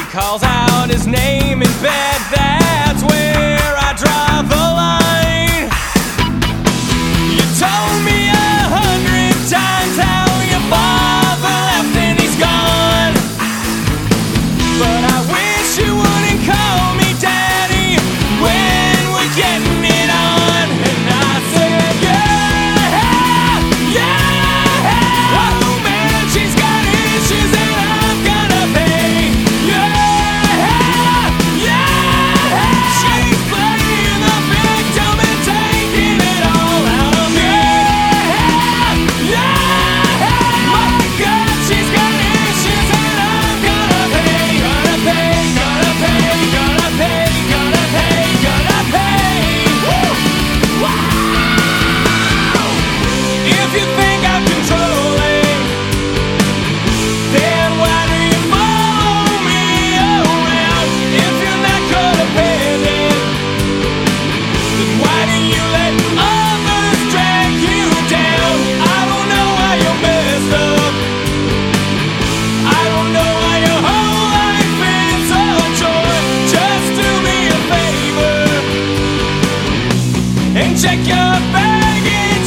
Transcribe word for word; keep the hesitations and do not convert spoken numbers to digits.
calls out his name in bed, that's where I draw the line. You told me a hundred times how your father left and he's gone, but I wish you wouldn't call me daddy when we're getting it on. And I said, yeah, yeah, oh man, she's got issues and I'm gonna pay. Yeah, yeah, she's playing the victim and taking it all out of me. Yeah, yeah, my God, she's got issues and I'm gonna pay. Gonna pay, gonna pay, gonna pay, gonna pay, gonna pay. Woo! Wow! If you think I'm controlling, then why do you follow me around? If you're not codependent, then why do you let others drag you down? I don't know why you're messed up. I don't know why your whole life is a chore. Just do me a favor and check your baggage